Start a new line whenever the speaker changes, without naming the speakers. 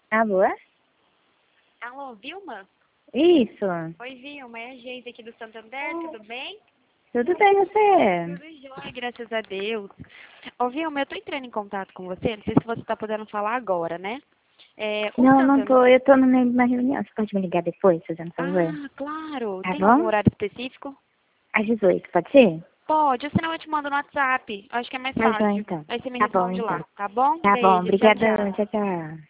Alô?
Alô, Vilma?
Isso.
Oi, Vilma, é a Geise aqui do Santander, tudo bem?
Tudo bem, você?
Tudo jóia, graças a Deus. Ô, Vilma, eu tô entrando em contato com você, não sei se você tá podendo falar agora, né? O
Não, não
Santander...
tô. Eu tô no meio de uma reunião. Você pode me ligar depois, fazendo um favor?
Ah, claro.
Tá
Tem algum
bom?
horário específico?
Às 18, pode ser?
Pode, ou senão eu te mando no WhatsApp. Acho que é mais
Tá bom,
fácil.
então.
Aí você me
Tá bom,
responde
então.
lá, tá bom?
Tá bom,
Beijo, tchau,
obrigadão.
tchau.
Tchau, tchau.